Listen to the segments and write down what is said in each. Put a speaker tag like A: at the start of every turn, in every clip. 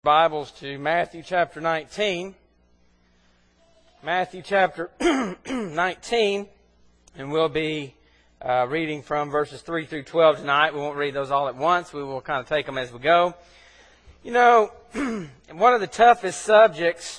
A: Bibles to Matthew chapter 19. Matthew chapter 19, and we'll be reading from verses 3 through 12 tonight. We won't read those all at once. We will kind of take them as we go. You know, one of the toughest subjects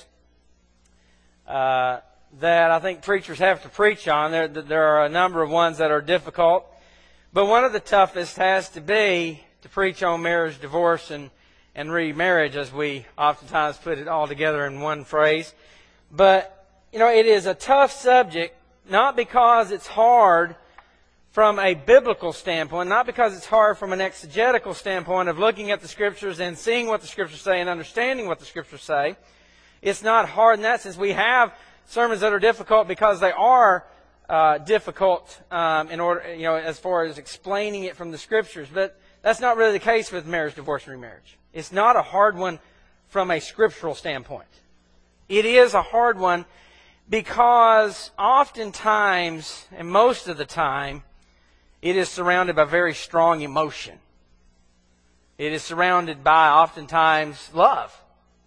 A: that I think preachers have to preach on, there are a number of ones that are difficult, but one of the toughest has to be to preach on marriage, divorce, and remarriage, as we oftentimes put it all together in one phrase. But, you know, it is a tough subject, not because it's hard from a biblical standpoint, not because it's hard from an exegetical standpoint of looking at the Scriptures and seeing what the Scriptures say and understanding what the Scriptures say. It's not hard in that sense. We have sermons that are difficult because they are difficult in order, you know, as far as explaining it from the Scriptures. But that's not really the case with marriage, divorce, and remarriage. It's not a hard one from a scriptural standpoint. It is a hard one because oftentimes, and most of the time, it is surrounded by very strong emotion. It is surrounded by oftentimes love.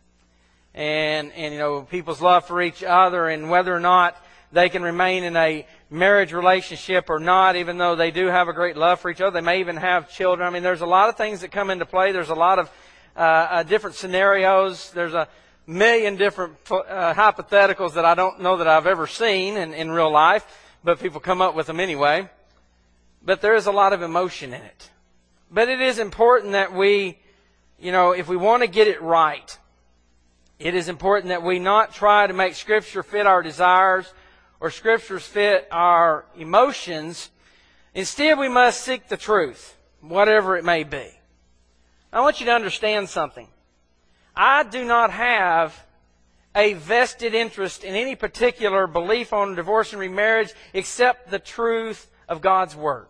A: And you know, people's love for each other and whether or not they can remain in a marriage relationship or not, even though they do have a great love for each other. They may even have children. I mean, there's a lot of things that come into play. There's a lot of different scenarios. There's a million different hypotheticals that I don't know that I've ever seen in real life, but people come up with them anyway. But there is a lot of emotion in it. But it is important that we, you know, if we want to get it right, it is important that we not try to make Scripture fit our desires or Scriptures fit our emotions. Instead, we must seek the truth, whatever it may be. I want you to understand something. I do not have a vested interest in any particular belief on divorce and remarriage except the truth of God's Word.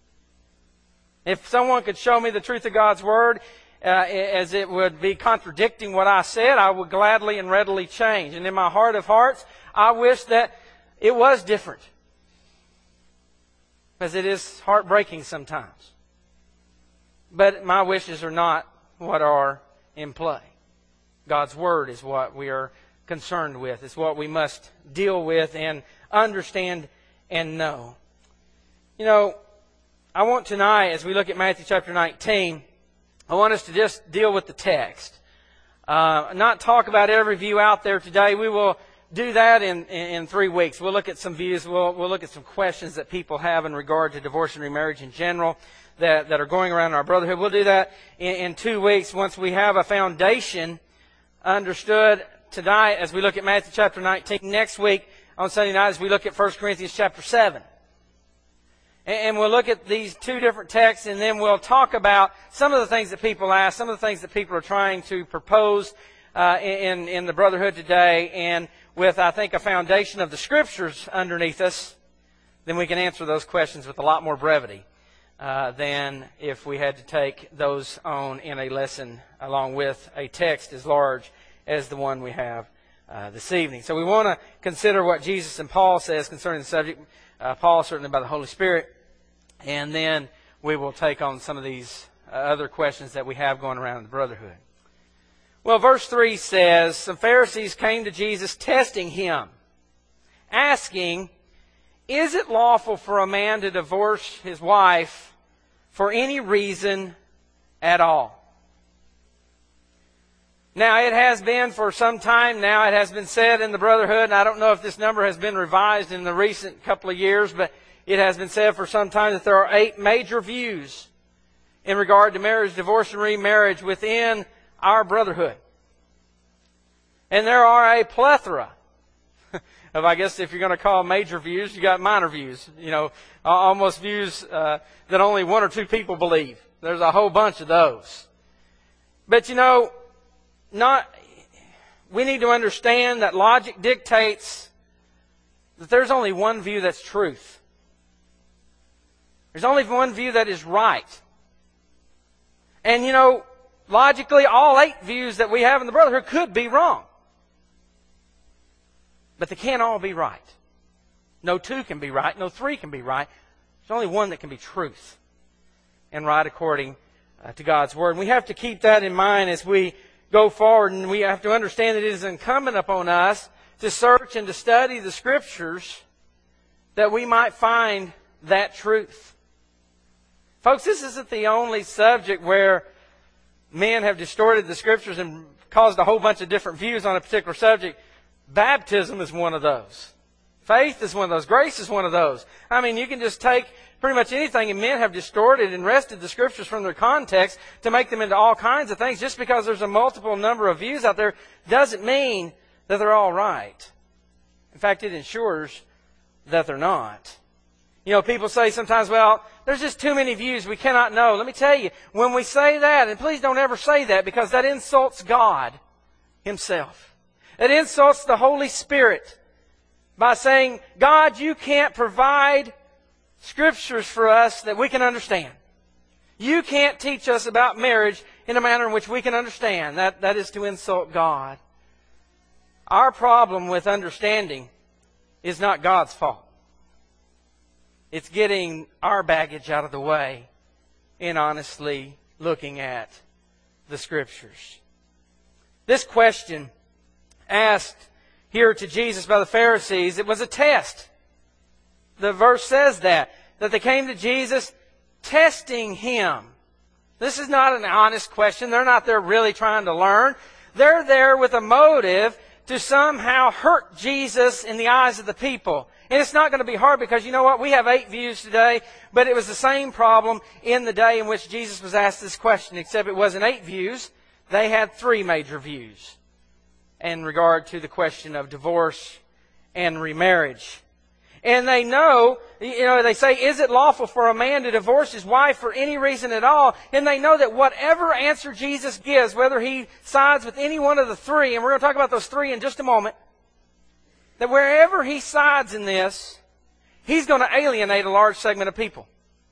A: If someone could show me the truth of God's Word, as it would be contradicting what I said, I would gladly and readily change. And in my heart of hearts, I wish that it was different. Because it is heartbreaking sometimes. But my wishes are not what are in play. God's Word is what we are concerned with. It's what we must deal with and understand and know. You know, I want tonight, as we look at Matthew chapter 19, I want us to just deal with the text. Not talk about every view out there today. We will do that in 3 weeks. We'll look at some views. We'll look at some questions that people have in regard to divorce and remarriage in general that are going around in our brotherhood. We'll do that in 2 weeks once we have a foundation understood tonight as we look at Matthew chapter 19. Next week on Sunday night as we look at 1 Corinthians chapter 7. And we'll look at these two different texts, and then we'll talk about some of the things that people ask, some of the things that people are trying to propose in the brotherhood today. And with, I think, a foundation of the Scriptures underneath us, then we can answer those questions with a lot more brevity than if we had to take those on in a lesson along with a text as large as the one we have this evening. So we want to consider what Jesus and Paul says concerning the subject. Paul, certainly by the Holy Spirit. And then we will take on some of these other questions that we have going around in the brotherhood. Well, verse 3 says, some Pharisees came to Jesus testing Him, asking, is it lawful for a man to divorce his wife for any reason at all? Now, it has been for some time now, it has been said in the brotherhood, and I don't know if this number has been revised in the recent couple of years, but it has been said for some time that there are 8 major views in regard to marriage, divorce, and remarriage within our brotherhood. And there are a plethora of, I guess if you're going to call major views, you got minor views. You know, almost views that only 1 or 2 people believe. There's a whole bunch of those. But you know, we need to understand that logic dictates that there's only one view that's truth. There's only one view that is right. And you know, logically, all 8 views that we have in the brotherhood could be wrong. But they can't all be right. No 2 can be right. No 3 can be right. There's only one that can be truth and right according to God's Word. And we have to keep that in mind as we go forward, and we have to understand that it is incumbent upon us to search and to study the Scriptures that we might find that truth. Folks, this isn't the only subject where men have distorted the Scriptures and caused a whole bunch of different views on a particular subject. Baptism is one of those. Faith is one of those. Grace is one of those. I mean, you can just take pretty much anything, and men have distorted and wrested the Scriptures from their context to make them into all kinds of things. Just because there's a multiple number of views out there doesn't mean that they're all right. In fact, it ensures that they're not. You know, people say sometimes, well, there's just too many views, we cannot know. Let me tell you, when we say that, and please don't ever say that, because that insults God Himself. It insults the Holy Spirit by saying, God, you can't provide Scriptures for us that we can understand. You can't teach us about marriage in a manner in which we can understand. That is to insult God. Our problem with understanding is not God's fault. It's getting our baggage out of the way and honestly looking at the Scriptures. This question asked here to Jesus by the Pharisees, it was a test. The verse says that they came to Jesus testing Him. This is not an honest question. They're not there really trying to learn. They're there with a motive to somehow hurt Jesus in the eyes of the people. And it's not going to be hard because, you know what, we have 8 views today, but it was the same problem in the day in which Jesus was asked this question, except it wasn't 8 views. They had 3 major views in regard to the question of divorce and remarriage. And they know, they say, is it lawful for a man to divorce his wife for any reason at all? And they know that whatever answer Jesus gives, whether He sides with any one of the 3, and we're going to talk about those 3 in just a moment, that wherever He sides in this, He's going to alienate a large segment of people.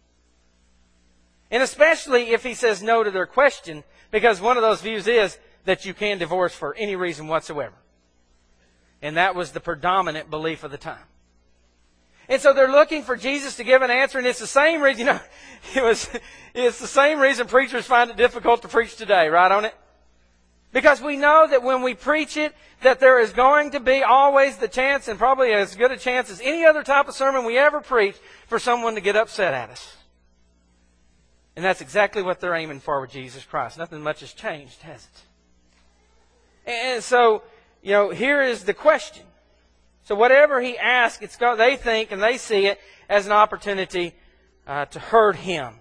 A: And especially if He says no to their question, because one of those views is that you can divorce for any reason whatsoever. And that was the predominant belief of the time. And so they're looking for Jesus to give an answer, and it's the same reason, it's the same reason preachers find it difficult to preach today, right on it? Because we know that when we preach it, that there is going to be always the chance, and probably as good a chance as any other type of sermon we ever preach, for someone to get upset at us. And that's exactly what they're aiming for with Jesus Christ. Nothing much has changed, has it? And so, here is the question. So whatever He asks, they think and they see it as an opportunity to hurt Him.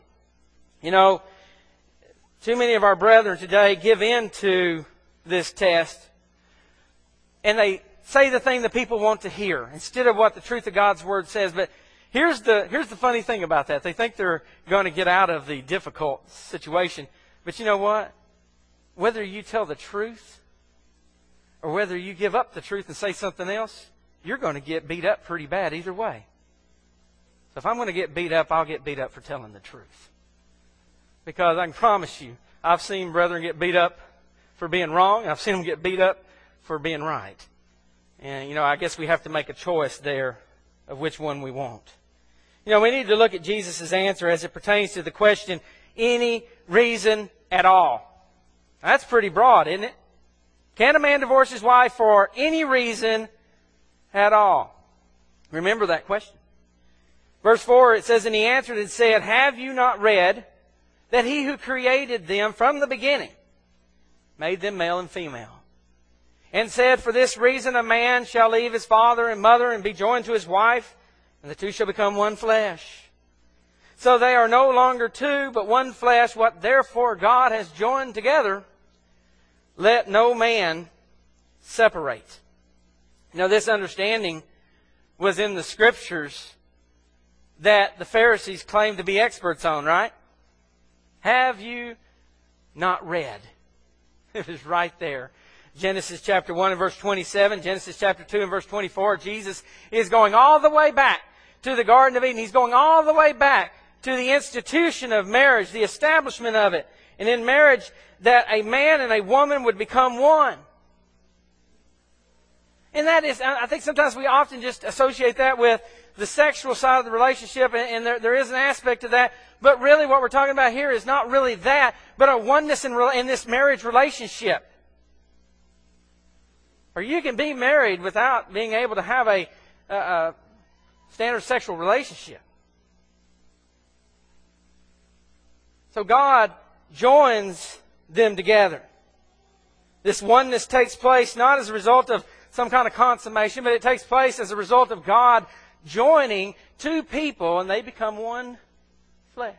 A: Too many of our brethren today give in to this test, and they say the thing that people want to hear instead of what the truth of God's Word says. But here's the funny thing about that. They think they're going to get out of the difficult situation. But you know what? Whether you tell the truth or whether you give up the truth and say something else, you're going to get beat up pretty bad either way. So if I'm going to get beat up, I'll get beat up for telling the truth. Because I can promise you, I've seen brethren get beat up for being wrong. I've seen them get beat up for being right. And, I guess we have to make a choice there of which one we want. We need to look at Jesus' answer as it pertains to the question, any reason at all. That's pretty broad, isn't it? Can a man divorce his wife for any reason at all? Remember that question. Verse 4, it says, and He answered and said, have you not read that He who created them from the beginning made them male and female? And said, for this reason a man shall leave his father and mother and be joined to his wife, and the 2 shall become one flesh. So they are no longer 2, but one flesh. What therefore God has joined together, let no man separate. This understanding was in the Scriptures that the Pharisees claimed to be experts on, right? Have you not read? It was right there. Genesis chapter 1 and verse 27, Genesis chapter 2 and verse 24. Jesus is going all the way back to the Garden of Eden. He's going all the way back to the institution of marriage, the establishment of it. And in marriage, that a man and a woman would become one. And that is, I think sometimes we often just associate that with the sexual side of the relationship, and there is an aspect to that. But really what we're talking about here is not really that, but a oneness in this marriage relationship. Or you can be married without being able to have a standard sexual relationship. So God joins them together. This oneness takes place not as a result of some kind of consummation, but it takes place as a result of God joining two people, and they become one flesh.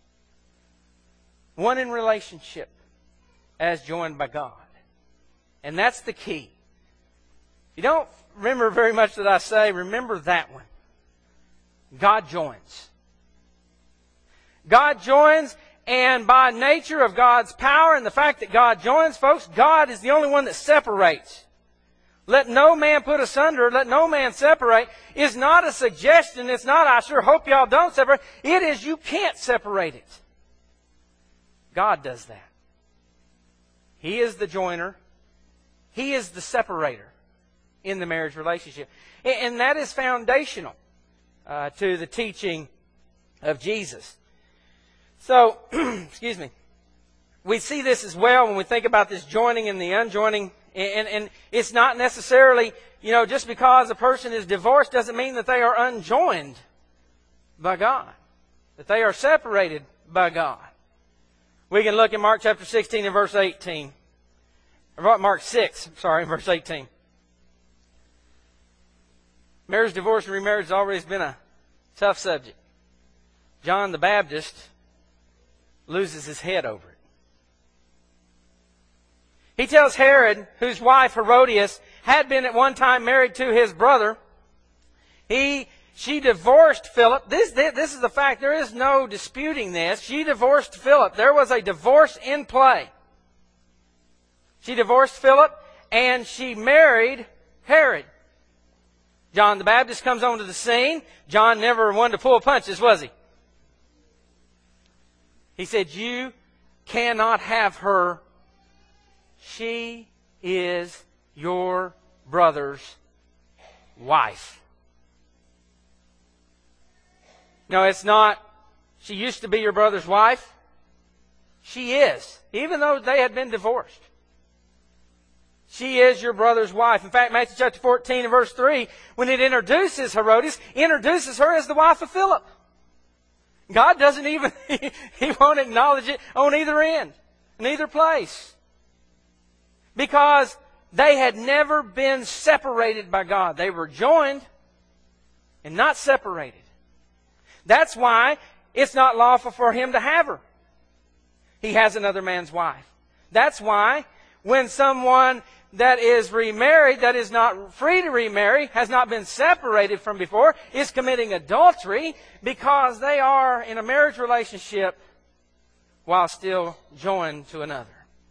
A: One in relationship as joined by God. And that's the key. If you don't remember very much that I say, remember that one. God joins. God joins, and by nature of God's power and the fact that God joins, folks, God is the only one that separates. Let no man put asunder, let no man separate, is not a suggestion. It's not, I sure hope y'all don't separate. It is, you can't separate it. God does that. He is the joiner. He is the separator in the marriage relationship. And that is foundational to the teaching of Jesus. So, excuse me, we see this as well when we think about this joining and the unjoining. And it's not necessarily, just because a person is divorced doesn't mean that they are unjoined by God. That they are separated by God. We can look at Mark chapter 16 and verse 18. Mark 6, verse 18. Marriage, divorce, and remarriage has always been a tough subject. John the Baptist loses his head over it. He tells Herod, whose wife Herodias had been at one time married to his brother, she divorced Philip. This is the fact. There is no disputing this. She divorced Philip. There was a divorce in play. She divorced Philip and she married Herod. John the Baptist comes onto the scene. John never wanted to pull punches, was he? He said, "You cannot have her. She is your brother's wife." No, it's not, she used to be your brother's wife. She is, even though they had been divorced. She is your brother's wife. In fact, Matthew chapter 14 and verse 3, when it introduces Herodias, introduces her as the wife of Philip. God doesn't even, He won't acknowledge it on either end, in either place. Because they had never been separated by God. They were joined and not separated. That's why it's not lawful for him to have her. He has another man's wife. That's why when someone that is remarried, that is not free to remarry, has not been separated from before, is committing adultery because they are in a marriage relationship while still joined to another.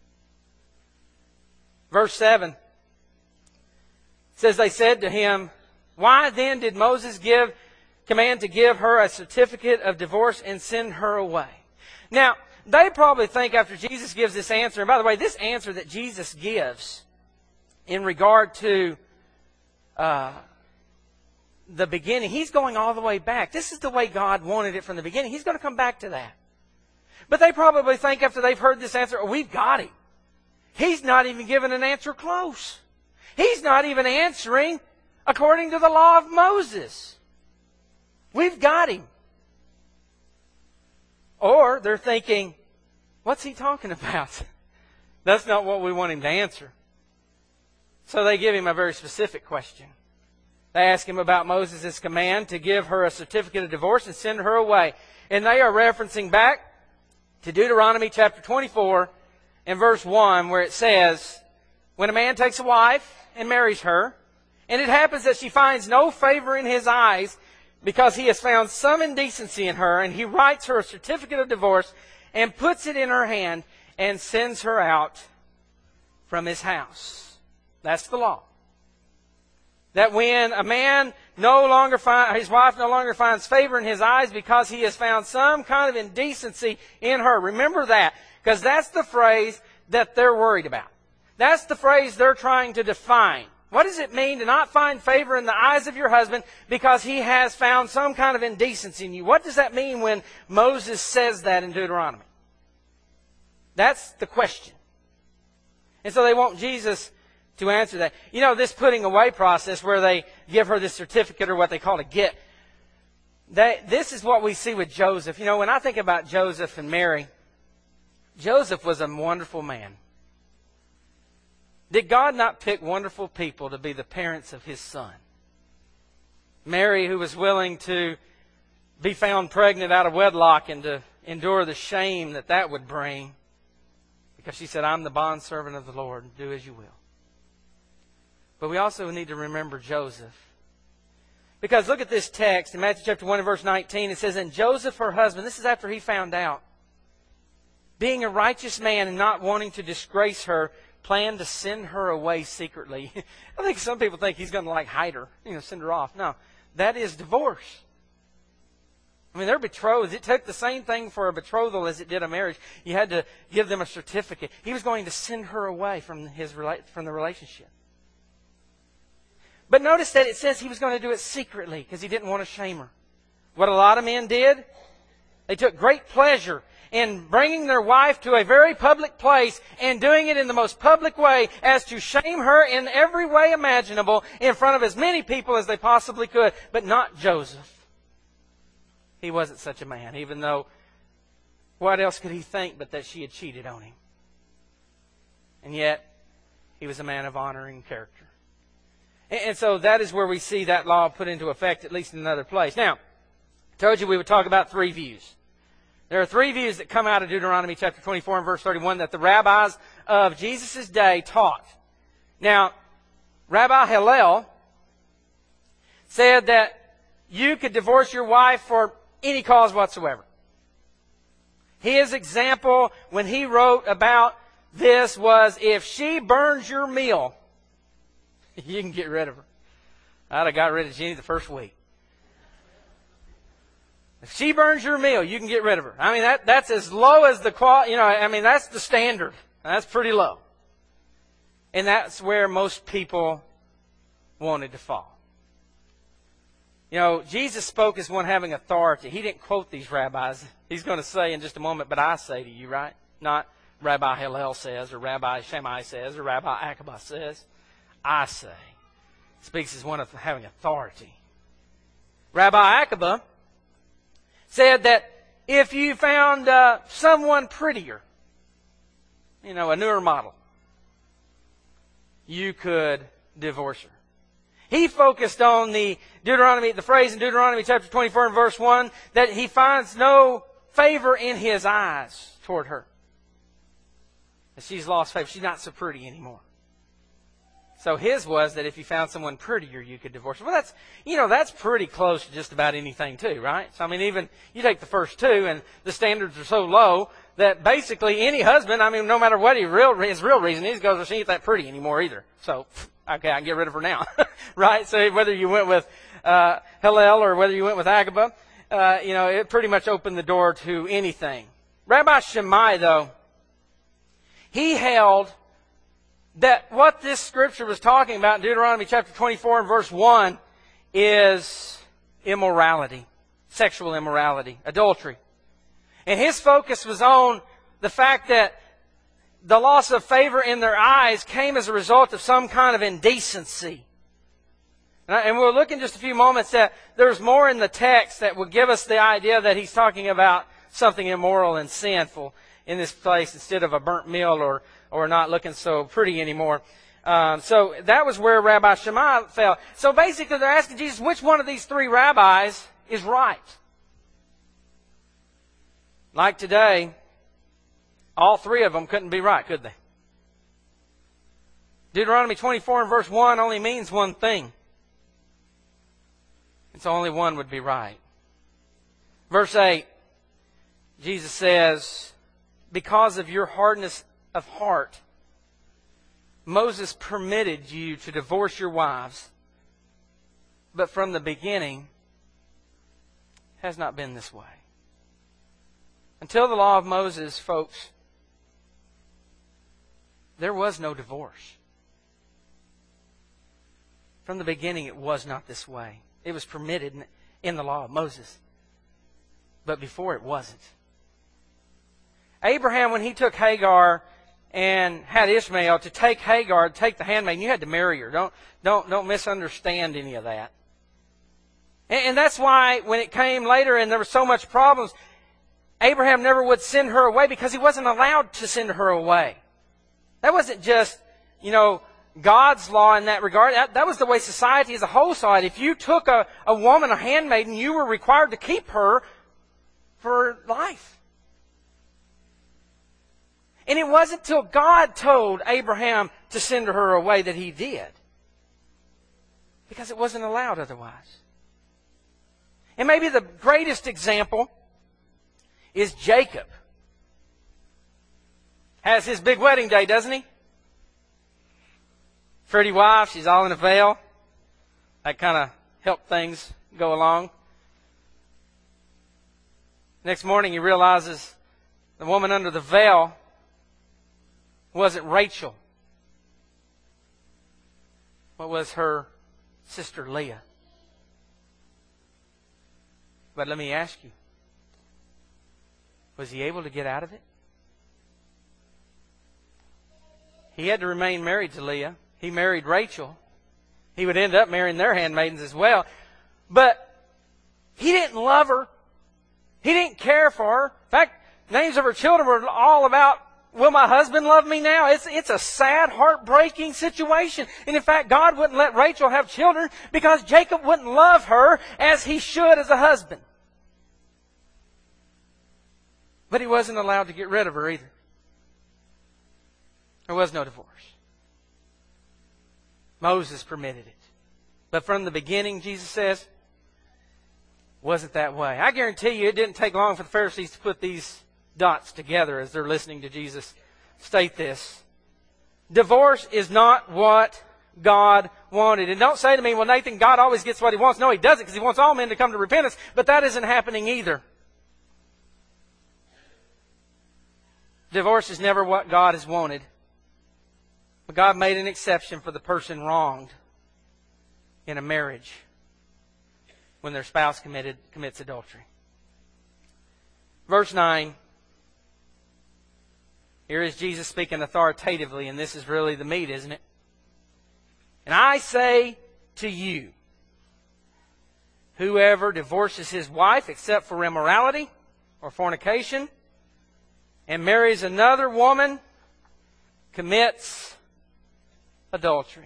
A: Verse 7 says, they said to him, "Why then did Moses command to give her a certificate of divorce and send her away?" Now, they probably think after Jesus gives this answer, and by the way, this answer that Jesus gives in regard to the beginning, He's going all the way back. This is the way God wanted it from the beginning. He's going to come back to that. But they probably think after they've heard this answer, "Oh, we've got him. He's not even given an answer close. He's not even answering according to the law of Moses. We've got him." Or they're thinking, "What's he talking about?" That's not what we want him to answer. So they give him a very specific question. They ask him about Moses' command to give her a certificate of divorce and send her away. And they are referencing back to Deuteronomy chapter 24 and verse 1, where it says, when a man takes a wife and marries her, and it happens that she finds no favor in his eyes because he has found some indecency in her, and he writes her a certificate of divorce and puts it in her hand and sends her out from his house. That's the law. That when a man his wife no longer finds favor in his eyes because he has found some kind of indecency in her. Remember that, because that's the phrase that they're worried about. That's the phrase they're trying to define. What does it mean to not find favor in the eyes of your husband because he has found some kind of indecency in you? What does that mean when Moses says that in Deuteronomy? That's the question. And so they want Jesus to answer that. You know, this putting away process where they give her this certificate or what they call a get, this is what we see with Joseph. You know, when I think about Joseph and Mary, Joseph was a wonderful man. Did God not pick wonderful people to be the parents of His Son? Mary, who was willing to be found pregnant out of wedlock and to endure the shame that that would bring, because she said, I'm the bondservant of the Lord, do as you will. But we also need to remember Joseph. Because look at this text in Matthew chapter 1 and verse 19. It says, and Joseph, her husband, this is after he found out, being a righteous man and not wanting to disgrace her, planned to send her away secretly. I think some people think he's going to hide her, send her off. No, that is divorce. I mean, they're betrothed. It took the same thing for a betrothal as it did a marriage. You had to give them a certificate. He was going to send her away from the relationship. But notice that it says he was going to do it secretly because he didn't want to shame her. What a lot of men did, they took great pleasure in bringing their wife to a very public place and doing it in the most public way as to shame her in every way imaginable in front of as many people as they possibly could. But not Joseph. He wasn't such a man, even though what else could he think but that she had cheated on him? And yet, he was a man of honor and character. And so that is where we see that law put into effect, at least in another place. Now, I told you we would talk about three views. There are three views that come out of Deuteronomy chapter 24 and verse 31 that the rabbis of Jesus' day taught. Now, Rabbi Hillel said that you could divorce your wife for any cause whatsoever. His example when he wrote about this was, if she burns your meal, you can get rid of her. I'd have got rid of Jenny the first week. If she burns your meal, you can get rid of her. I mean, that's as low as the quality, that's the standard. That's pretty low. And that's where most people wanted to fall. Jesus spoke as one having authority. He didn't quote these rabbis. He's going to say in just a moment, but I say to you, right? Not Rabbi Hillel says, or Rabbi Shammai says, or Rabbi Akiba says. I say. Speaks as one of having authority. Rabbi Akiba said that if you found someone prettier, a newer model, you could divorce her. He focused on the phrase in Deuteronomy chapter 24 and verse 1, that he finds no favor in his eyes toward her. That she's lost favor. She's not so pretty anymore. So his was that if you found someone prettier, you could divorce her. Well, that's pretty close to just about anything too, right? So, even you take the first two and the standards are so low that basically any husband, no matter what his real reason is, goes, well, she ain't that pretty anymore either. So, okay, I can get rid of her now. Right? So whether you went with Hillel or whether you went with Akiba, it pretty much opened the door to anything. Rabbi Shammai, though, he held that what this scripture was talking about in Deuteronomy chapter 24 and verse 1 is immorality, sexual immorality, adultery. And his focus was on the fact that the loss of favor in their eyes came as a result of some kind of indecency. And we'll look in just a few moments that there's more in the text that will give us the idea that he's talking about something immoral and sinful in this place instead of a burnt meal or not looking so pretty anymore. So that was where Rabbi Shammai fell. So basically they're asking Jesus, which one of these three rabbis is right? Like today, all three of them couldn't be right, could they? Deuteronomy 24 and verse 1 only means one thing. It's only one would be right. Verse 8, Jesus says, because of your hardness of heart, Moses permitted you to divorce your wives, but from the beginning has not been this way. Until the law of Moses, folks, there was no divorce. From the beginning, it was not this way. It was permitted in the law of Moses. But before, it wasn't. Abraham, when he took Hagar and had Ishmael to take Hagar, take the handmaiden. You had to marry her. Don't misunderstand any of that. And that's why when it came later and there was so much problems, Abraham never would send her away because he wasn't allowed to send her away. That wasn't just, God's law in that regard. That was the way society as a whole saw it. If you took a woman, a handmaiden, you were required to keep her for life. And it wasn't till God told Abraham to send her away that he did. Because it wasn't allowed otherwise. And maybe the greatest example is Jacob. Has his big wedding day, doesn't he? Pretty wife, she's all in a veil. That kind of helped things go along. Next morning he realizes the woman under the veil wasn't Rachel, but was her sister Leah. But let me ask you, was he able to get out of it? He had to remain married to Leah. He married Rachel. He would end up marrying their handmaidens as well. But he didn't love her. He didn't care for her. In fact, names of her children were all about, will my husband love me now? It's a sad, heartbreaking situation. And in fact, God wouldn't let Rachel have children because Jacob wouldn't love her as he should as a husband. But he wasn't allowed to get rid of her either. There was no divorce. Moses permitted it. But from the beginning, Jesus says, wasn't that way. I guarantee you it didn't take long for the Pharisees to put these dots together as they're listening to Jesus state this. Divorce is not what God wanted. And don't say to me, well, Nathan, God always gets what He wants. No, He doesn't, because He wants all men to come to repentance. But that isn't happening either. Divorce is never what God has wanted. But God made an exception for the person wronged in a marriage when their spouse commits adultery. Verse 9. Here is Jesus speaking authoritatively, and this is really the meat, isn't it? And I say to you, whoever divorces his wife except for immorality or fornication and marries another woman commits adultery.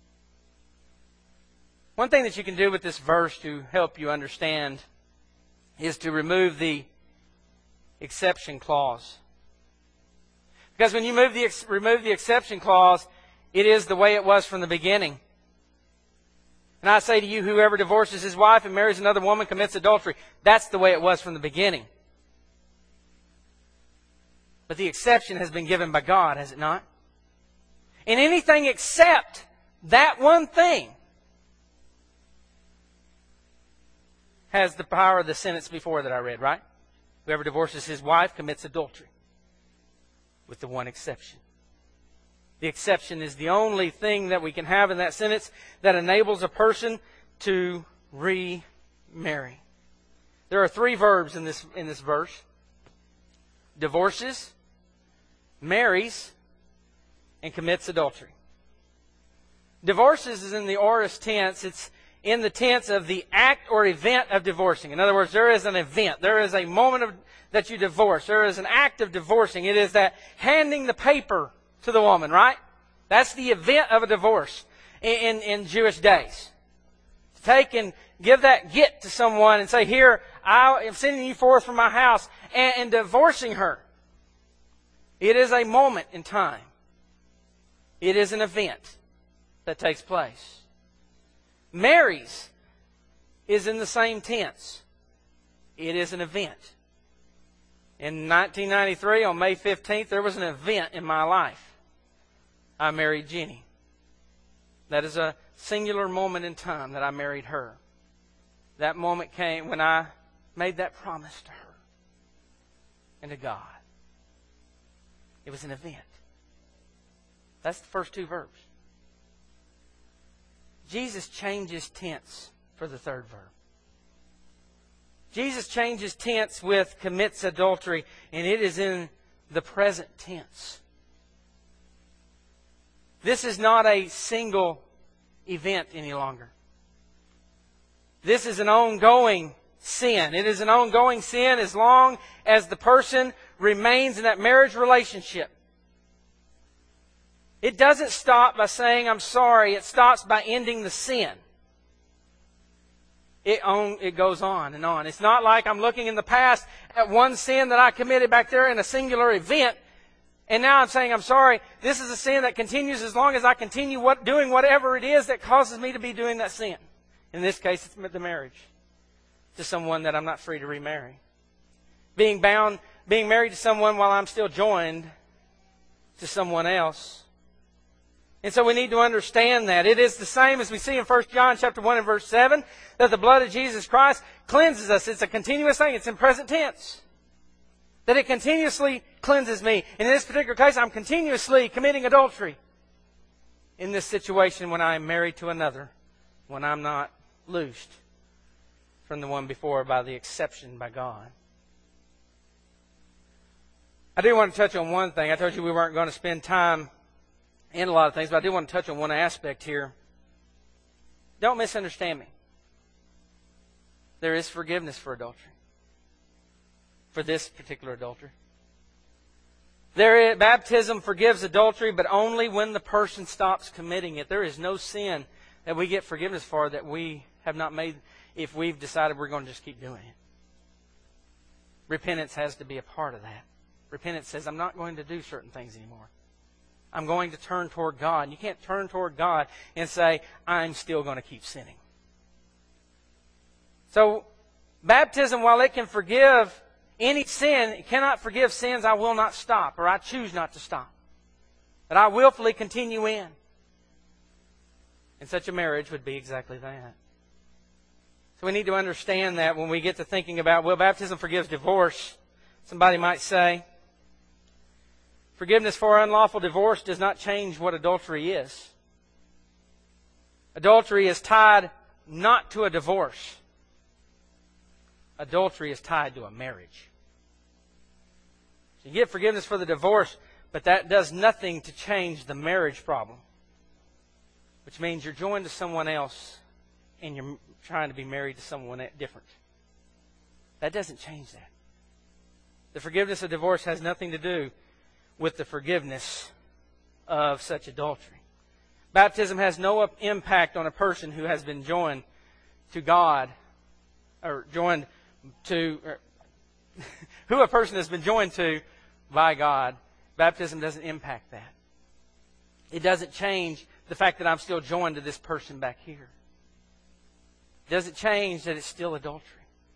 A: One thing that you can do with this verse to help you understand is to remove the exception clause. Because when you remove the exception clause, it is the way it was from the beginning. And I say to you, whoever divorces his wife and marries another woman commits adultery. That's the way it was from the beginning. But the exception has been given by God, has it not? And anything except that one thing has the power of the sentence before that I read, right? Whoever divorces his wife commits adultery. With the one exception. The exception is the only thing that we can have in that sentence that enables a person to remarry. There are 3 verbs in this verse. Divorces, marries, and commits adultery. Divorces is in the aorist tense. It's in the tense of the act or event of divorcing. In other words, there is an event. There is a moment that you divorce. There is an act of divorcing. It is that handing the paper to the woman, right? That's the event of a divorce in Jewish days. To take and give that get to someone and say, here, I am sending you forth from my house, and divorcing her. It is a moment in time. It is an event that takes place. Marries is in the same tense. It is an event. In 1993, on May 15th, there was an event in my life. I married Jenny. That is a singular moment in time that I married her. That moment came when I made that promise to her and to God. It was an event. That's the first 2 verbs. Jesus changes tense for the 3rd verb. Jesus changes tense with commits adultery, and it is in the present tense. This is not a single event any longer. This is an ongoing sin. It is an ongoing sin as long as the person remains in that marriage relationship. It doesn't stop by saying, I'm sorry. It stops by ending the sin. It goes on and on. It's not like I'm looking in the past at one sin that I committed back there in a singular event, and now I'm saying, I'm sorry. This is a sin that continues as long as I continue doing whatever it is that causes me to be doing that sin. In this case, it's the marriage to someone that I'm not free to remarry. Being married to someone while I'm still joined to someone else. And so we need to understand that. It is the same as we see in 1 John chapter 1 and verse 7, that the blood of Jesus Christ cleanses us. It's a continuous thing. It's in present tense. That it continuously cleanses me. And in this particular case, I'm continuously committing adultery in this situation when I am married to another, when I'm not loosed from the one before by the exception by God. I do want to touch on one thing. I told you we weren't going to spend time in a lot of things, but I do want to touch on one aspect here. Don't misunderstand me. There is forgiveness for adultery. For this particular adultery. Baptism forgives adultery, but only when the person stops committing it. There is no sin that we get forgiveness for that we have not made if we've decided we're going to just keep doing it. Repentance has to be a part of that. Repentance says, I'm not going to do certain things anymore. I'm going to turn toward God. And you can't turn toward God and say, I'm still going to keep sinning. So, baptism, while it can forgive any sin, it cannot forgive sins I will not stop, or I choose not to stop. That I willfully continue in. And such a marriage would be exactly that. So we need to understand that when we get to thinking about, well, baptism forgives divorce. Somebody might say, forgiveness for unlawful divorce does not change what adultery is. Adultery is tied not to a divorce. Adultery is tied to a marriage. So you get forgiveness for the divorce, but that does nothing to change the marriage problem. Which means you're joined to someone else and you're trying to be married to someone different. That doesn't change that. The forgiveness of divorce has nothing to do with the forgiveness of such adultery. Baptism has no impact on a person who has been joined to God, or joined to, who a person has been joined to by God. Baptism doesn't impact that. It doesn't change the fact that I'm still joined to this person back here. It doesn't change that it's still adultery.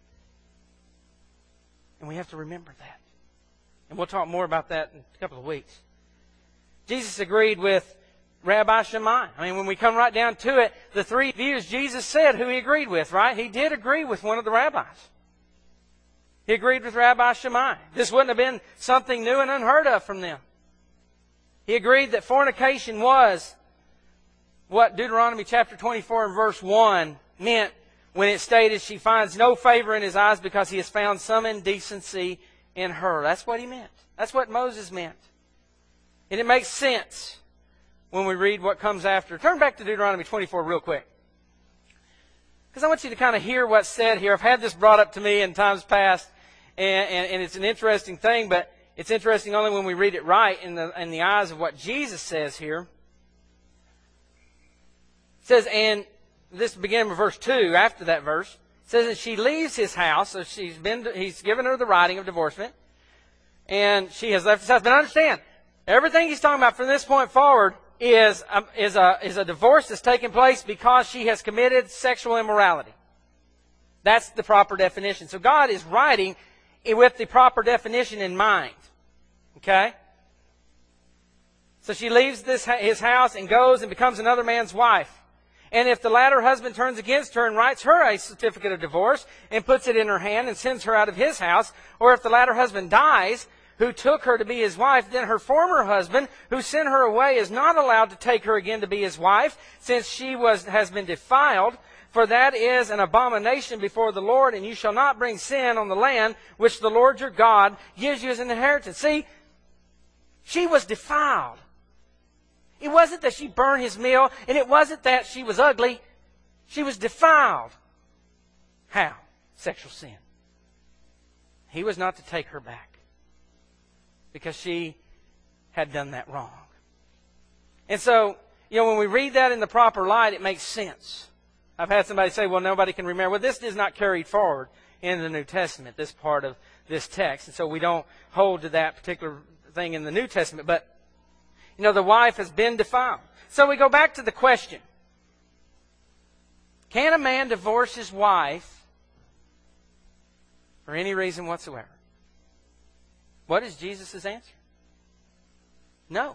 A: And we have to remember that. And we'll talk more about that in a couple of weeks. Jesus agreed with Rabbi Shammai. I mean, when we come right down to it, the three views Jesus said who he agreed with, right? He did agree with one of the rabbis. He agreed with Rabbi Shammai. This wouldn't have been something new and unheard of from them. He agreed that fornication was what Deuteronomy chapter 24 and verse 1 meant when it stated she finds no favor in his eyes because he has found some indecency in her. That's what he meant. That's what Moses meant. And it makes sense when we read what comes after. Turn back to Deuteronomy 24 real quick. Because I want you to kind of hear what's said here. I've had this brought up to me in times past, and it's an interesting thing, but it's interesting only when we read it right in the eyes of what Jesus says here. It says, and this began with verse 2, after that verse. It says that she leaves his house, so he's given her the writing of divorcement, and she has left his house. But understand, everything he's talking about from this point forward is a divorce that's taking place because she has committed sexual immorality. That's the proper definition. So God is writing with the proper definition in mind. Okay? So she leaves his house and goes and becomes another man's wife. And if the latter husband turns against her and writes her a certificate of divorce and puts it in her hand and sends her out of his house, or if the latter husband dies, who took her to be his wife, then her former husband, who sent her away, is not allowed to take her again to be his wife, since she has been defiled. For that is an abomination before the Lord, and you shall not bring sin on the land which the Lord your God gives you as an inheritance. See, she was defiled. It wasn't that she burned his meal, and it wasn't that she was ugly. She was defiled. How? Sexual sin. He was not to take her back because she had done that wrong. And so, when we read that in the proper light, it makes sense. I've had somebody say, well, nobody can remember. Well, this is not carried forward in the New Testament, this part of this text. And so we don't hold to that particular thing in the New Testament. But, the wife has been defiled. So we go back to the question. Can a man divorce his wife for any reason whatsoever? What is Jesus' answer? No.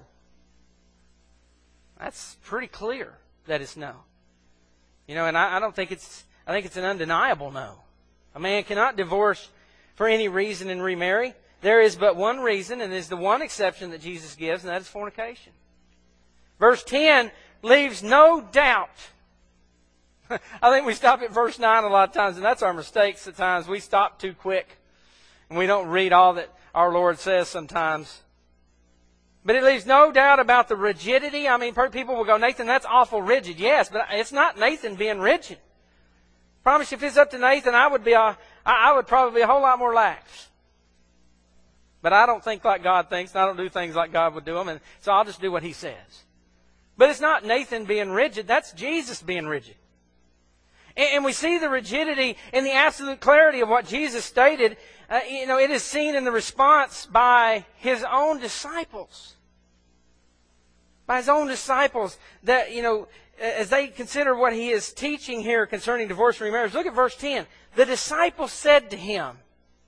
A: That's pretty clear that it's no. And I don't think I think it's an undeniable no. A man cannot divorce for any reason and remarry. There is but one reason, and is the one exception that Jesus gives, and that is fornication. Verse 10 leaves no doubt. I think we stop at verse 9 a lot of times, and that's our mistakes at times. We stop too quick, and we don't read all that our Lord says sometimes. But it leaves no doubt about the rigidity. I mean, people will go, Nathan, that's awful rigid. Yes, but it's not Nathan being rigid. I promise you, if it's up to Nathan, I would probably be a whole lot more lax. But I don't think like God thinks, and I don't do things like God would do them, and so I'll just do what He says. But it's not Nathan being rigid, that's Jesus being rigid. And we see the rigidity and the absolute clarity of what Jesus stated. It is seen in the response by His own disciples. By His own disciples, that, as they consider what He is teaching here concerning divorce and remarriage. Look at verse 10. The disciples said to Him,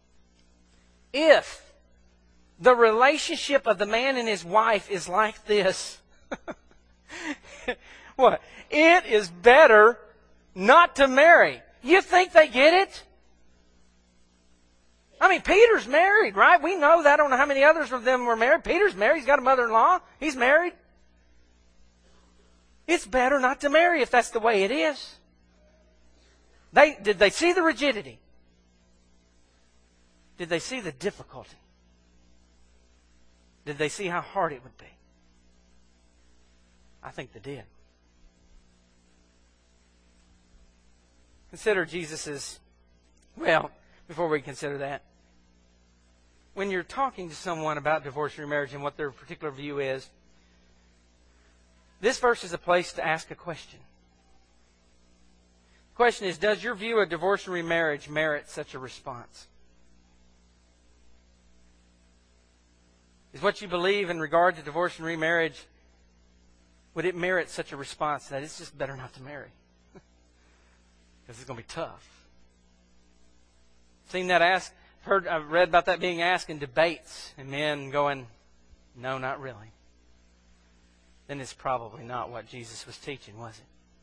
A: if the relationship of the man and his wife is like this, what? It is better not to marry. You think they get it? I mean, Peter's married, right? We know that. I don't know how many others of them were married. Peter's married. He's got a mother-in-law. He's married. It's better not to marry if that's the way it is. Did they see the rigidity? Did they see the difficulty? Did they see how hard it would be? I think they did. Consider Jesus's, before we consider that, when you're talking to someone about divorce and remarriage and what their particular view is, this verse is a place to ask a question. The question is, does your view of divorce and remarriage merit such a response? Is what you believe in regard to divorce and remarriage, would it merit such a response that it's just better not to marry? Because it's going to be tough. Seen that asked? I've read about that being asked in debates, and men going, no, not really. Then it's probably not what Jesus was teaching, was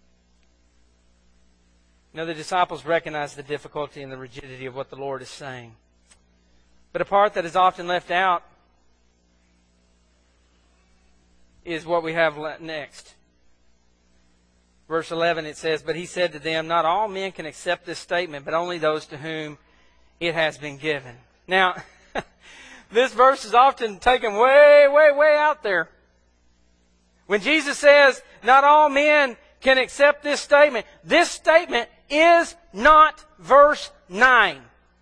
A: it? The disciples recognized the difficulty and the rigidity of what the Lord is saying. But a part that is often left out is what we have next. Verse 11, it says, but He said to them, not all men can accept this statement, but only those to whom it has been given. Now, this verse is often taken way, way, way out there. When Jesus says, not all men can accept this statement is not verse 9.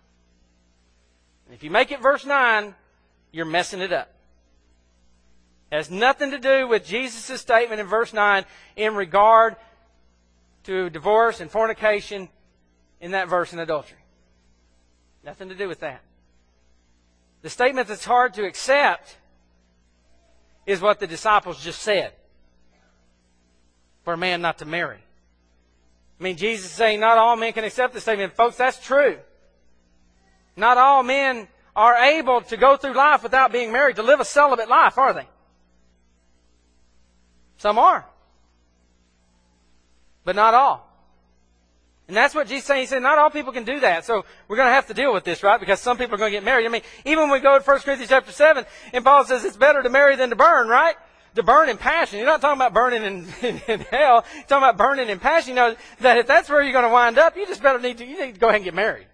A: If you make it verse 9, you're messing it up. It has nothing to do with Jesus' statement in verse 9 in regard to divorce and fornication in that verse in adultery. Nothing to do with that. The statement that's hard to accept is what the disciples just said. For a man not to marry. I mean, Jesus is saying not all men can accept this statement. Folks, that's true. Not all men are able to go through life without being married, to live a celibate life, are they? Some are. But not all. And that's what Jesus said. He said, not all people can do that. So we're going to have to deal with this, right? Because some people are going to get married. I mean, even when we go to 1 Corinthians chapter 7, and Paul says it's better to marry than to burn, right? To burn in passion. You're not talking about burning in hell. You're talking about burning in passion. You know that if that's where you're going to wind up, you just need to go ahead and get married.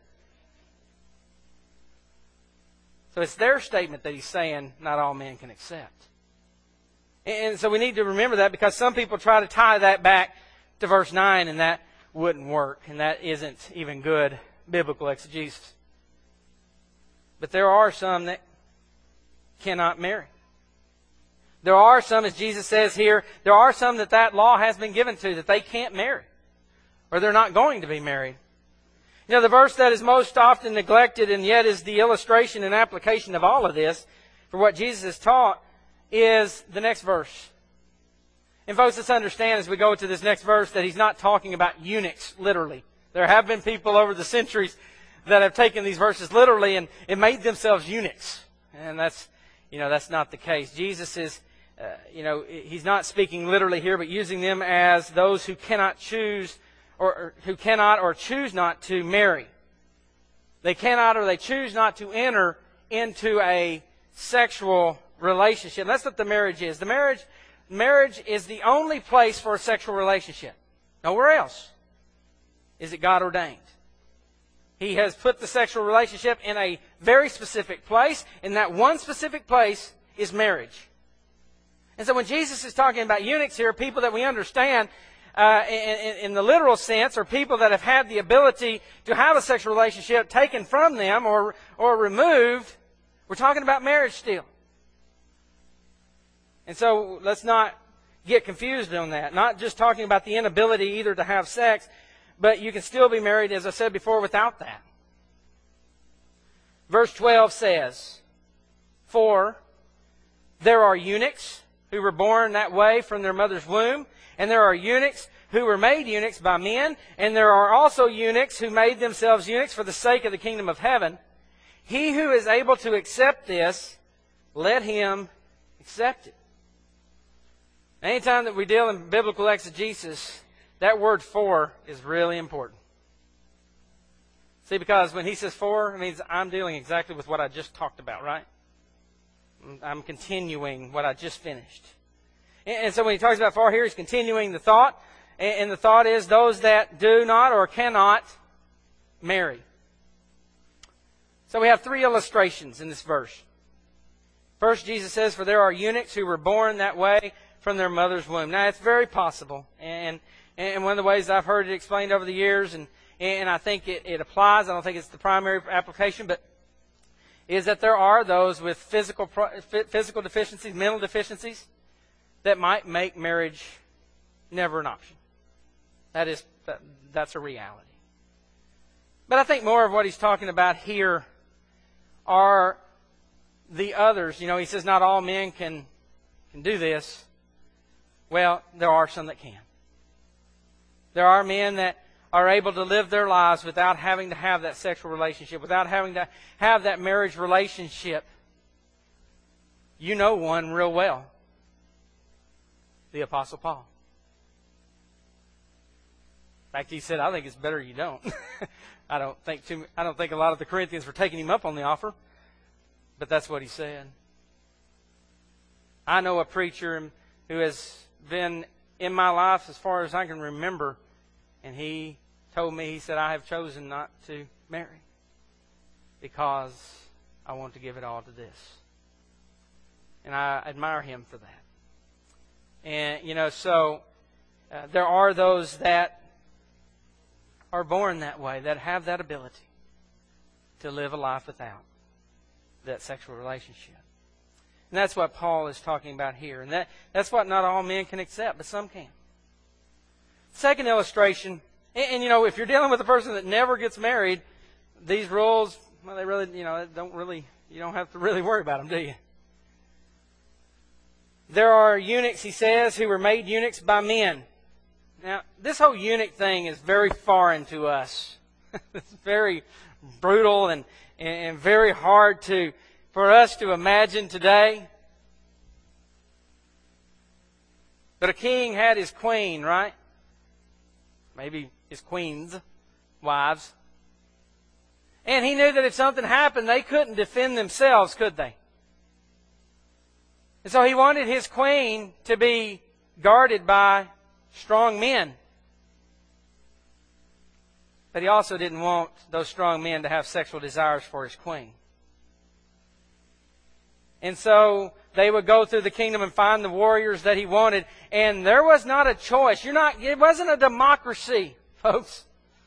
A: So it's their statement that he's saying not all men can accept. And so we need to remember that, because some people try to tie that back to verse 9, and that wouldn't work, and that isn't even good biblical exegesis. But there are some that cannot marry. There are some, as Jesus says here, there are some that law has been given to, that they can't marry, or they're not going to be married. You know, the verse that is most often neglected and yet is the illustration and application of all of this for what Jesus has taught is the next verse. And folks, let's understand as we go to this next verse that he's not talking about eunuchs literally. There have been people over the centuries that have taken these verses literally and made themselves eunuchs. And that's not the case. Jesus is, he's not speaking literally here, but using them as those who cannot choose or who cannot or choose not to marry. They cannot or they choose not to enter into a sexual relationship. That's what the marriage is. The marriage is the only place for a sexual relationship. Nowhere else is it God ordained. He has put the sexual relationship in a very specific place, and that one specific place is marriage. And so when Jesus is talking about eunuchs here, people that we understand in the literal sense, are people that have had the ability to have a sexual relationship taken from them or removed. We're talking about marriage still. And so let's not get confused on that. Not just talking about the inability either to have sex, but you can still be married, as I said before, without that. Verse 12 says, "For there are eunuchs who were born that way from their mother's womb, and there are eunuchs who were made eunuchs by men, and there are also eunuchs who made themselves eunuchs for the sake of the kingdom of heaven. He who is able to accept this, let him accept it." Anytime that we deal in biblical exegesis, that word "for" is really important. See, because when he says "for," it means I'm dealing exactly with what I just talked about, right? I'm continuing what I just finished. And so when he talks about "for" here, he's continuing the thought. And the thought is those that do not or cannot marry. So we have three illustrations in this verse. First, Jesus says, "For there are eunuchs who were born that way from their mother's womb." Now, it's very possible. And one of the ways I've heard it explained over the years, and I think it applies, I don't think it's the primary application, but is that there are those with physical deficiencies, mental deficiencies, that might make marriage never an option. That's a reality. But I think more of what he's talking about here are the others. You know, he says not all men can do this. Well, there are some that can. There are men that are able to live their lives without having to have that sexual relationship, without having to have that marriage relationship. You know one real well. The Apostle Paul. In fact, he said, "I think it's better you don't." I don't think a lot of the Corinthians were taking him up on the offer, but that's what he said. I know a preacher who has been in my life as far as I can remember, and he told me, he said, "I have chosen not to marry because I want to give it all to this." And I admire him for that. And, so there are those that are born that way, that have that ability to live a life without that sexual relationship. And that's what Paul is talking about here. And that's what not all men can accept, but some can. Second illustration, and if you're dealing with a person that never gets married, these rules, well, they really, you don't have to really worry about them, do you? There are eunuchs, he says, who were made eunuchs by men. Now, this whole eunuch thing is very foreign to us. It's very brutal and very hard for us to imagine today. But a king had his queen, right? Maybe his queen's wives. And he knew that if something happened, they couldn't defend themselves, could they? And so he wanted his queen to be guarded by strong men. But he also didn't want those strong men to have sexual desires for his queen. And so they would go through the kingdom and find the warriors that he wanted. And there was not a choice. It wasn't a democracy, folks.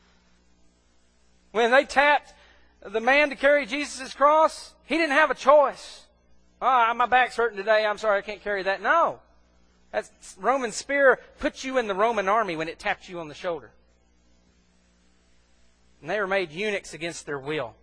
A: When they tapped the man to carry Jesus' cross, he didn't have a choice. Oh, my back's hurting today. I'm sorry, I can't carry that. No. That Roman spear put you in the Roman army when it tapped you on the shoulder. And they were made eunuchs against their will.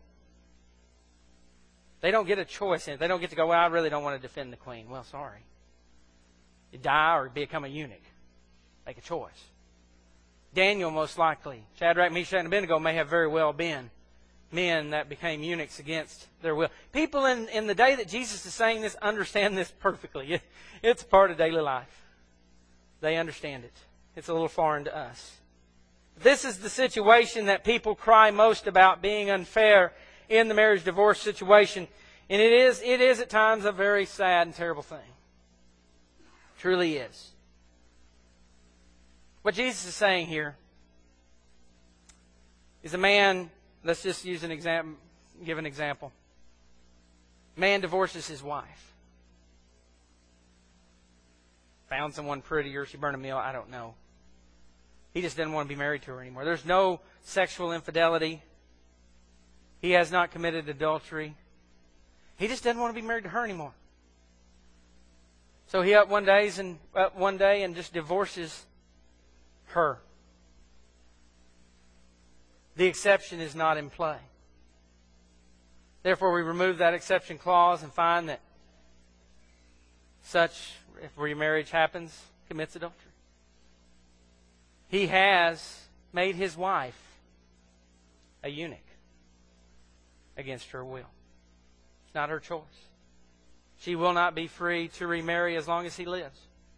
A: They don't get a choice in it. They don't get to go, well, I really don't want to defend the queen. Well, sorry. You die or become a eunuch. Make a choice. Daniel, most likely, Shadrach, Meshach, and Abednego may have very well been men that became eunuchs against their will. People in the day that Jesus is saying this understand this perfectly. It's part of daily life. They understand it. It's a little foreign to us. This is the situation that people cry most about being unfair in the marriage divorce situation. And it is at times a very sad and terrible thing. It truly is. What Jesus is saying here is a man, let's just use an example, give an example. Man divorces his wife. Found someone prettier, she burned a meal, I don't know. He just didn't want to be married to her anymore. There's no sexual infidelity. He has not committed adultery. He just doesn't want to be married to her anymore. So he up one day and just divorces her. The exception is not in play. Therefore, we remove that exception clause and find that such, if remarriage happens, commits adultery. He has made his wife a eunuch against her will. It's not her choice. She will not be free to remarry as long as he lives.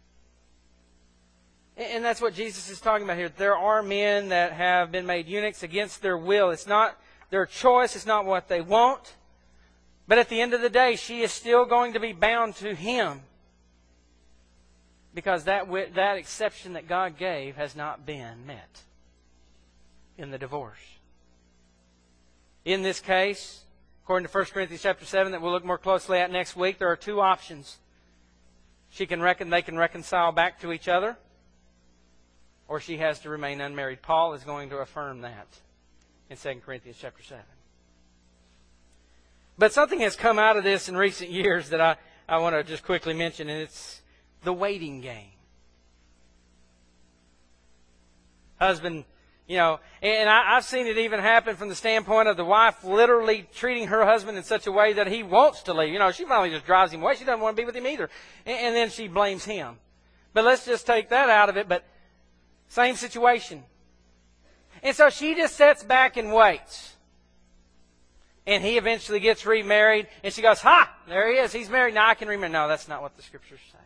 A: And that's what Jesus is talking about here. There are men that have been made eunuchs against their will. It's not their choice. It's not what they want. But at the end of the day, she is still going to be bound to him. Because that exception that God gave has not been met in the divorce. In this case, according to 1 Corinthians chapter 7 that we'll look more closely at next week, there are two options. They can reconcile back to each other, or she has to remain unmarried. Paul is going to affirm that in 2 Corinthians chapter 7. But something has come out of this in recent years that I want to just quickly mention, and it's the waiting game. Husband, and I've seen it even happen from the standpoint of the wife literally treating her husband in such a way that he wants to leave. She finally just drives him away. She doesn't want to be with him either. And then she blames him. But let's just take that out of it. But same situation. And so she just sits back and waits. And he eventually gets remarried. And she goes, ha! There he is. He's married. Now I can remarry. No, that's not what the Scriptures say.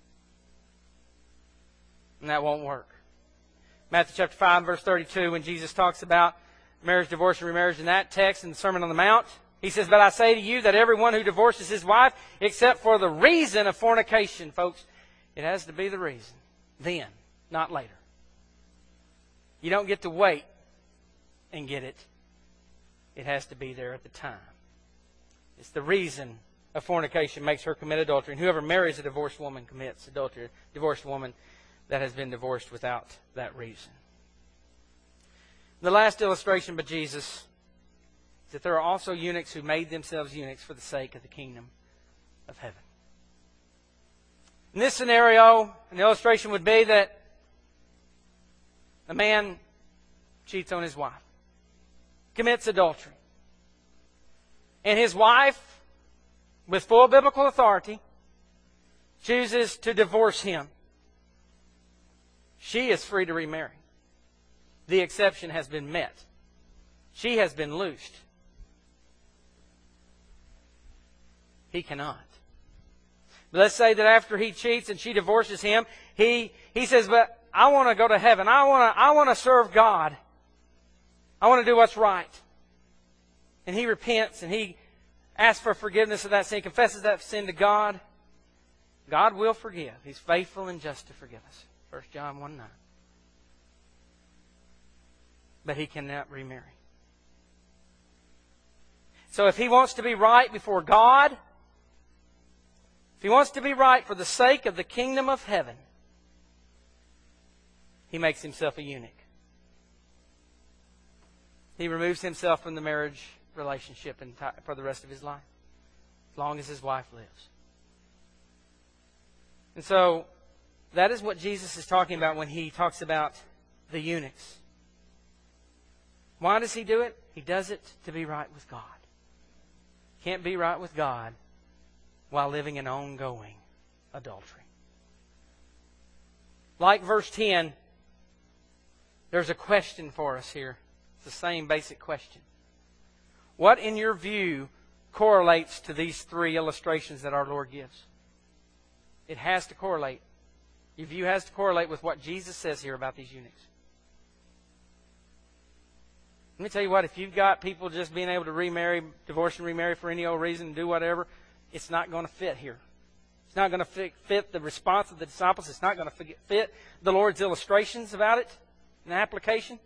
A: And that won't work. Matthew chapter 5, verse 32, when Jesus talks about marriage, divorce, and remarriage in that text in the Sermon on the Mount, he says, but I say to you that everyone who divorces his wife, except for the reason of fornication, folks, it has to be the reason. Then, not later. You don't get to wait and get it. It has to be there at the time. It's the reason of fornication makes her commit adultery. And whoever marries a divorced woman commits adultery. A divorced woman that has been divorced without that reason. The last illustration by Jesus is that there are also eunuchs who made themselves eunuchs for the sake of the kingdom of heaven. In this scenario, an illustration would be that a man cheats on his wife, commits adultery. And his wife, with full biblical authority, chooses to divorce him. She is free to remarry. The exception has been met. She has been loosed. He cannot. But let's say that after he cheats and she divorces him, he says, but I want to go to heaven. I want to serve God. I want to do what's right. And he repents and he asks for forgiveness of that sin, confesses that sin to God. God will forgive. He's faithful and just to forgive us. 1 John 1:9. But he cannot remarry. So if he wants to be right before God, if he wants to be right for the sake of the kingdom of heaven, he makes himself a eunuch. He removes himself from the marriage relationship for the rest of his life, as long as his wife lives. And so, that is what Jesus is talking about when he talks about the eunuchs. Why does he do it? He does it to be right with God. Can't be right with God while living in ongoing adultery. Like verse 10, there's a question for us here. It's the same basic question. What, in your view, correlates to these three illustrations that our Lord gives? It has to correlate. Your view has to correlate with what Jesus says here about these eunuchs. Let me tell you what, if you've got people just being able to remarry, divorce and remarry for any old reason and do whatever, it's not going to fit here. It's not going to fit the response of the disciples. It's not going to fit the Lord's illustrations about it in the application.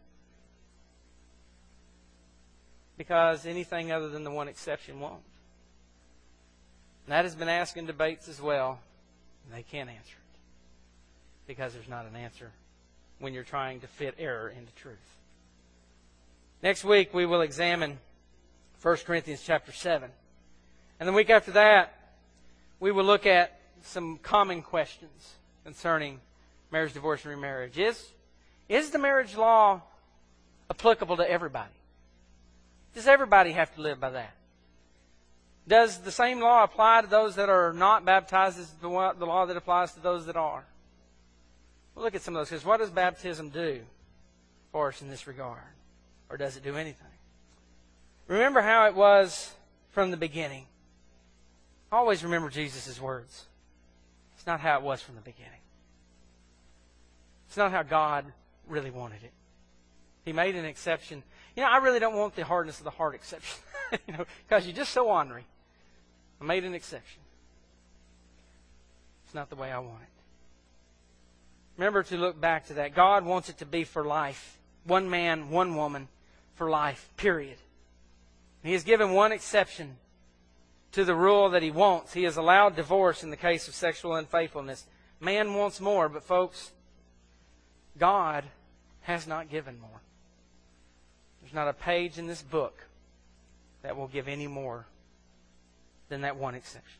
A: Because anything other than the one exception won't. And that has been asked in debates as well, and they can't answer it. Because there's not an answer when you're trying to fit error into truth. Next week we will examine 1 Corinthians chapter 7. And the week after that, we will look at some common questions concerning marriage, divorce, and remarriage. Is the marriage law applicable to everybody? Does everybody have to live by that? Does the same law apply to those that are not baptized as the law that applies to those that are? We'll look at some of those. Because what does baptism do for us in this regard? Or does it do anything? Remember how it was from the beginning. Always remember Jesus' words. It's not how it was from the beginning. It's not how God really wanted it. He made an exception. I really don't want the hardness of the heart exception. Because you're just so ornery. I made an exception. It's not the way I want it. Remember to look back to that. God wants it to be for life. One man, one woman, for life, period. And He has given one exception to the rule that He wants. He has allowed divorce in the case of sexual unfaithfulness. Man wants more, but folks, God has not given more. There's not a page in this book that will give any more than that one exception.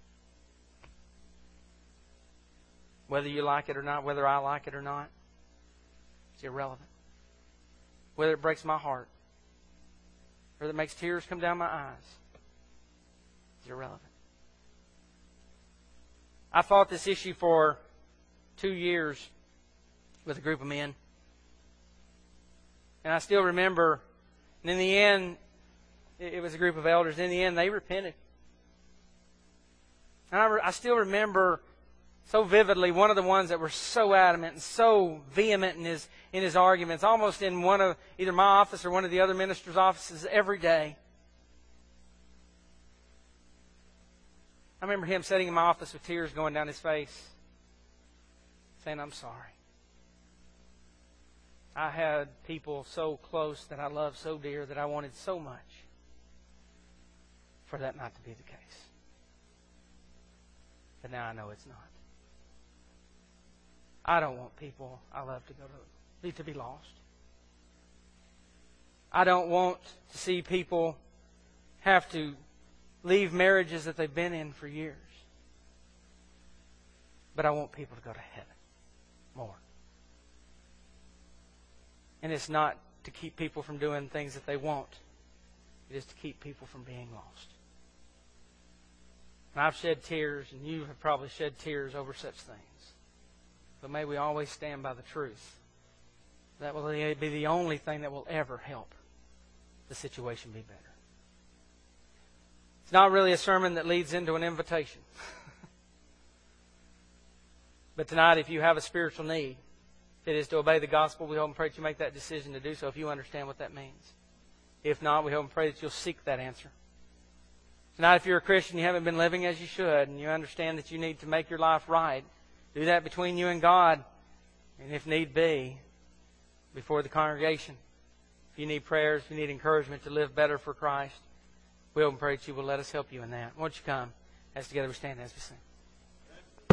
A: Whether you like it or not, whether I like it or not, it's irrelevant. Whether it breaks my heart, whether it makes tears come down my eyes, it's irrelevant. I fought this issue for 2 years with a group of men. And I still remember, and in the end, it was a group of elders. In the end, they repented. And I still remember so vividly one of the ones that were so adamant and so vehement in his arguments, almost in one of either my office or one of the other ministers' offices every day. I remember him sitting in my office with tears going down his face, saying, "I'm sorry. I had people so close that I loved so dear that I wanted so much for that not to be the case. But now I know it's not. I don't want people I love to be lost. I don't want to see people have to leave marriages that they've been in for years. But I want people to go to heaven more. And it's not to keep people from doing things that they want. It is to keep people from being lost. And I've shed tears, and you have probably shed tears over such things. But may we always stand by the truth. That will be the only thing that will ever help the situation be better. It's not really a sermon that leads into an invitation. But tonight, if you have a spiritual need, if it is to obey the gospel, we hope and pray that you make that decision to do so if you understand what that means. If not, we hope and pray that you'll seek that answer. Tonight, if you're a Christian, you haven't been living as you should, and you understand that you need to make your life right, do that between you and God, and if need be, before the congregation. If you need prayers, if you need encouragement to live better for Christ, we hope and pray that you will let us help you in that. Won't you come as together we stand as we sing.